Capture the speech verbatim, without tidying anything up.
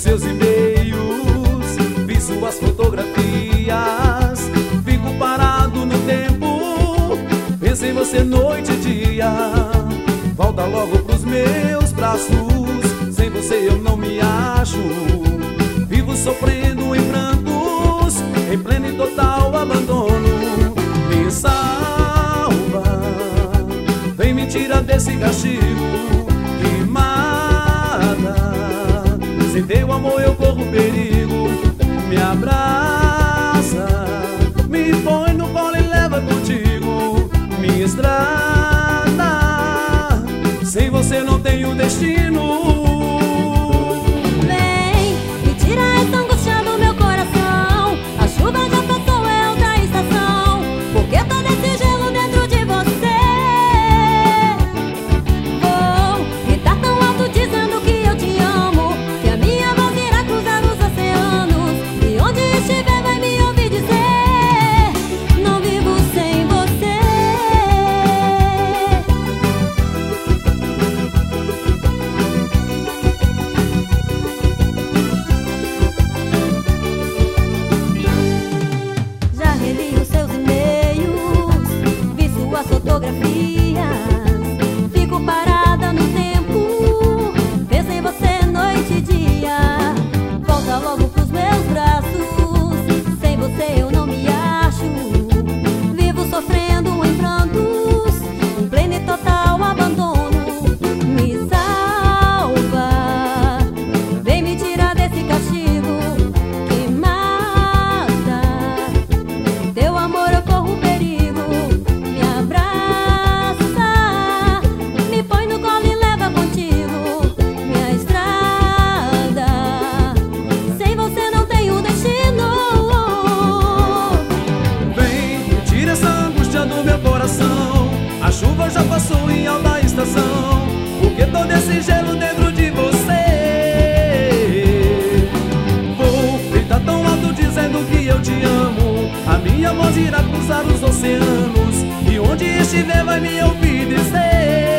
seus e-mails, vi suas fotografias. Fico parado no tempo, penso em você noite e dia. Volta logo pros meus braços, sem você eu não me acho. Vivo sofrendo em prantos, em pleno e total abandono. Me salva, vem me tira desse castigo que mata. Sem teu amor eu corro perigo. Me abraça, me põe no colo e leva contigo minha estrada. Sem você não tenho destino. Vem, me tira essa angústia do meu coração. A chuva já passou, é outra estação. Porque tô desse gelo dentro de você. Vou gritar tão alto dizendo que eu te amo, que a minha voz irá cruzar os oceanos, e onde estiver vai me ouvir dizer: não vivo sem você. Já reli os seus e-mails, vi suas fotografias. Fico parada no tempo, penso em você noite e dia. Volta logo pros meus braços, sem você eu não me acho. Vivo sofrendo em prantos, em pleno e total abandono. Me salva, vem me tirar desse castigo que mata. Teu amor eu corro perigo. Me abraça, me põe no colo e leva contigo minha estrada. Sem você não tenho destino. Vem, tira essa angústia do meu coração. A chuva já passou em alta estação, porque tô desse gelo dentro de você. Vou gritar tão alto dizendo que eu te amo. A minha voz irá cruzar os oceanos, e onde estiver vai me ouvir dizer: